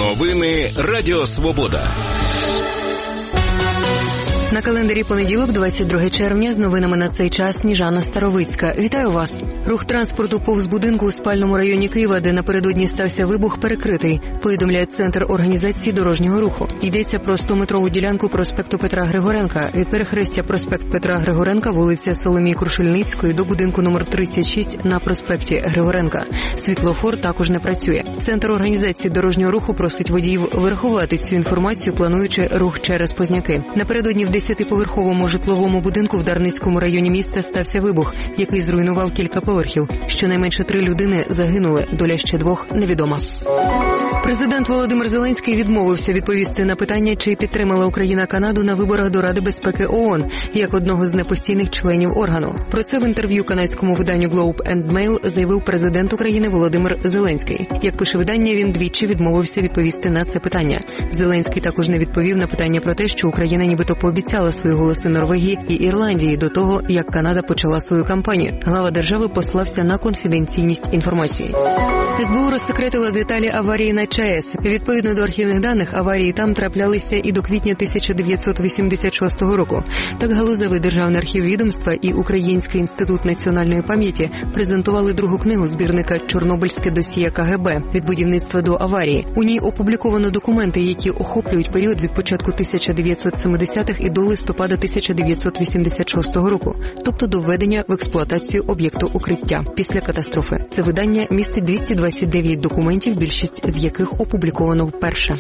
Новини Радіо Свобода. На календарі понеділок, 22 червня, з новинами на цей час Сніжана Старовицька. Вітаю вас. Рух транспорту повз будинку у спальному районі Києва, де напередодні стався вибух, перекритий, повідомляє Центр організації дорожнього руху. Йдеться про 100-метрову ділянку проспекту Петра Григоренка. Від перехрестя проспект Петра Григоренка, вулиця Соломії Крушельницької до будинку номер 36 на проспекті Григоренка. Світлофор також не працює. Центр організації дорожнього руху просить водіїв врахувати цю інформацію, плануючи рух через Позняки. Напередодні в 10-поверховому житловому будинку в Дарницькому районі міста стався вибух, який зруйнував кілька поверхів. Щонайменше 3 людини загинули, доля ще 2 невідома. Президент Володимир Зеленський відмовився відповісти на питання, чи підтримала Україна Канаду на виборах до Ради безпеки ООН, як одного з непостійних членів органу. Про це в інтерв'ю канадському виданню Globe and Mail заявив президент України Володимир Зеленський. Як пише видання, він двічі відмовився відповісти на це питання. Зеленський також не відповів на питання про те, що Україна нібито пообіцяла свої голоси Норвегії і Ірландії до того, як Канада почала свою кампанію. Глава держави послався на конфіденційність інформації. СБУ розсекретила деталі аварії на ЧАЕС. Відповідно до архівних даних, аварії там траплялися і до квітня 1986 року. Так галузевий державний архів відомства і Український інститут національної пам'яті презентували другу книгу збірника «Чорнобильське досьє КГБ. Від будівництва до аварії». У ній опубліковано документи, які охоплюють період від початку 1970-х і до листопада 1986 року, тобто до введення в експлуатацію об'єкту укриття після катастрофи. Це видання містить 229 документів, більшість з яких опубліковано вперше.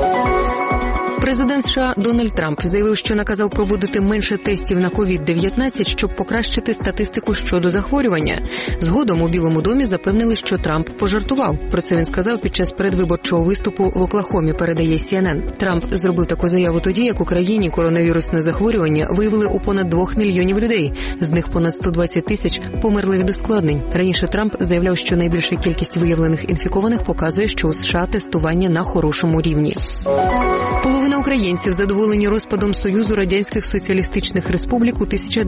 Президент США Дональд Трамп заявив, що наказав проводити менше тестів на COVID-19, щоб покращити статистику щодо захворювання. Згодом у Білому домі запевнили, що Трамп пожартував. Про це він сказав під час передвиборчого виступу в Оклахомі, передає CNN. Трамп зробив таку заяву тоді, як у країні коронавірусне захворювання виявили у понад 2 мільйонів людей. З них понад 120 тисяч померли від ускладнень. Раніше Трамп заявляв, що найбільша кількість виявлених інфікованих показує, що у США тестування на хорошому рівні. Половина українців задоволені розпадом Союзу Радянських Соціалістичних Республік у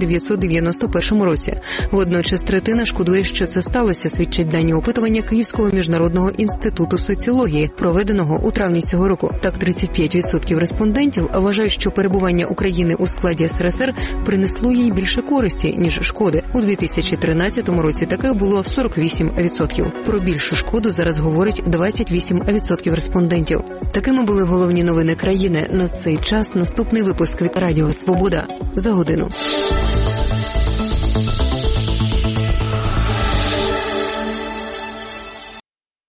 1991 році. Водночас третина шкодує, що це сталося, свідчать дані опитування Київського міжнародного інституту соціології, проведеного у травні цього року. Так, 35% респондентів вважають, що перебування України у складі СРСР принесло їй більше користі, ніж шкоди. У 2013 році таких було 48%. Про більшу шкоду зараз говорить 28% респондентів. Такими були головні новини країни. На цей час наступний випуск від Радіо Свобода за годину.